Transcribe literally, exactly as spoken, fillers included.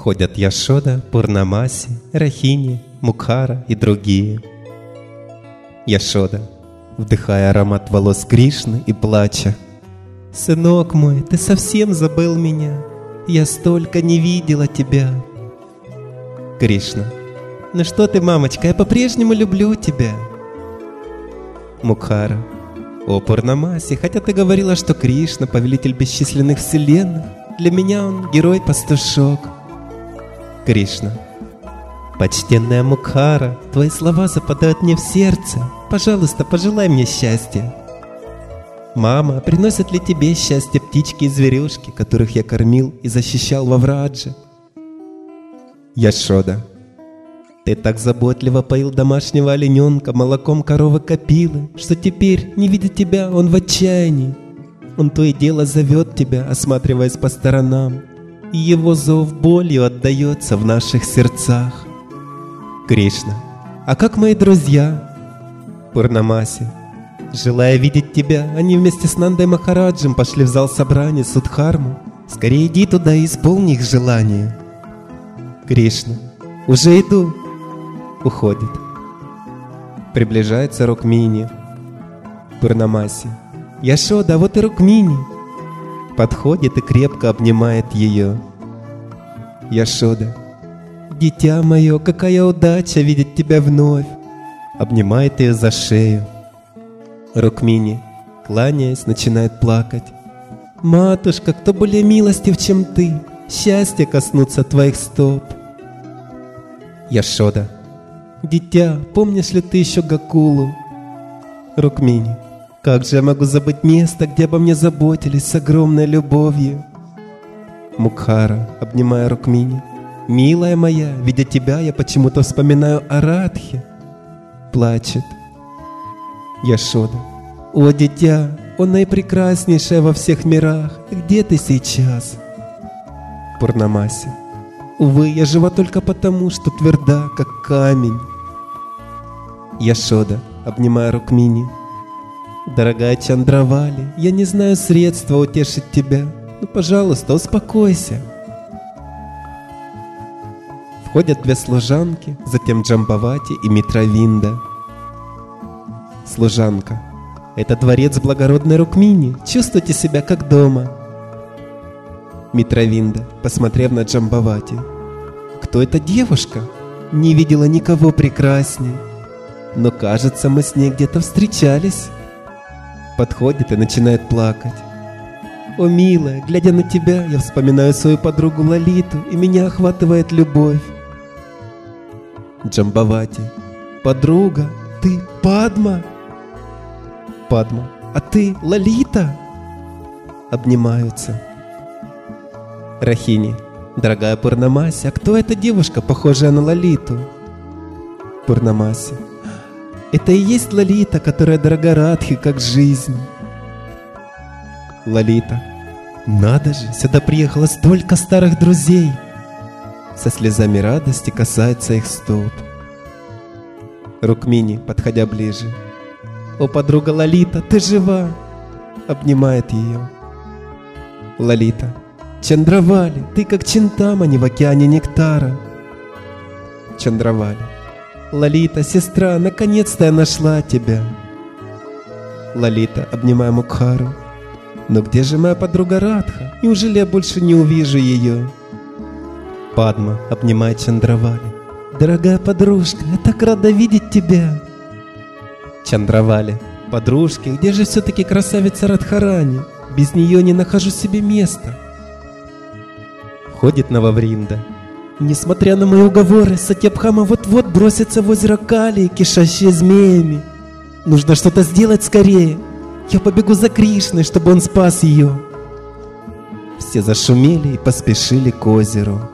Ходят Яшода, Пурнамаси, Рахини, Мукхара и другие. Яшода, вдыхая аромат волос Кришны и плача: «Сынок мой, ты совсем забыл меня, я столько не видела тебя». Кришна: «Ну что ты, мамочка, я по-прежнему люблю тебя». Мукхара: «О, Пурнамаси, хотя ты говорила, что Кришна — повелитель бесчисленных вселенных, для меня он герой-пастушок». Кришна: «Почтенная Мукхара, твои слова западают мне в сердце. Пожалуйста, пожелай мне счастья». «Мама, приносят ли тебе счастье птички и зверюшки, которых я кормил и защищал во Врадже?» Яшода: «Ты так заботливо поил домашнего олененка молоком коровы Капилы, что теперь, не видя тебя, он в отчаянии. Он то и дело зовет тебя, осматриваясь по сторонам, и его зов болью отдается в наших сердцах». Кришна: «А как мои друзья?» Пурнамаси: «Желая видеть тебя, они вместе с Нандой Махараджем пошли в зал собрания Судхарму. Скорее иди туда и исполни их желание». Кришна: «Уже иду». Уходит. Приближается Рукмини. Пурнамаси: «Яшода, вот и Рукмини». Подходит и крепко обнимает ее. Яшода: «Дитя мое, какая удача видеть тебя вновь!» Обнимает ее за шею. Рукмини, кланяясь, начинает плакать. «Матушка, кто более милостив, чем ты? Счастье коснуться твоих стоп». Яшода: «Дитя, помнишь ли ты еще Гакулу?» Рукмини: «Как же я могу забыть место, где обо мне заботились с огромной любовью?» Мукхара, обнимая Рукмини: «Милая моя, видя тебя, я почему-то вспоминаю о Радхе». Плачет. Яшода: «О, дитя, он наипрекраснейшая во всех мирах, где ты сейчас?» Пурнамаси: «Увы, я жива только потому, что тверда, как камень». Яшода, обнимая Рукмини: «Дорогая Чандравали, я не знаю средства утешить тебя, но, пожалуйста, успокойся». Входят две служанки, затем Джамбавати и Митравинда. Служанка: «Это дворец благородной Рукмини, чувствуйте себя как дома». Митравинда, посмотрев на Джамбавати: «Кто эта девушка? Не видела никого прекрасней, но, кажется, мы с ней где-то встречались». Подходит и начинает плакать. «О, милая, глядя на тебя, я вспоминаю свою подругу Лалиту, и меня охватывает любовь». Джамбавати: «Подруга, ты Падма?» Падма: «А ты Лалита?» Обнимаются. Рахини: «Дорогая Пурнамаси, а кто эта девушка, похожая на Лалиту?» Пурнамаси: «Это и есть Лалита, которая дорога Радхе, как жизнь». Лалита: «Надо же, сюда приехало столько старых друзей!» Со слезами радости касается их стоп. Рукмини, подходя ближе: «О, подруга Лалита, ты жива!» Обнимает ее. Лалита: «Чандравали, ты как Чинтамани в океане нектара». Чандравали: «Лалита, сестра, наконец-то я нашла тебя». Лалита, обнимая Мукхару: «Но где же моя подруга Радха? Неужели я больше не увижу ее?» Падма, обнимая Чандравали: «Дорогая подружка, я так рада видеть тебя». Чандравали: «Подружки, где же все-таки красавица Радхарани? Без нее не нахожу себе места». Ходит Нававринда: «Несмотря на мои уговоры, Сатьябхама вот-вот бросится в озеро Кали, кишащее змеями. Нужно что-то сделать скорее. Я побегу за Кришной, чтобы он спас ее». Все зашумели и поспешили к озеру.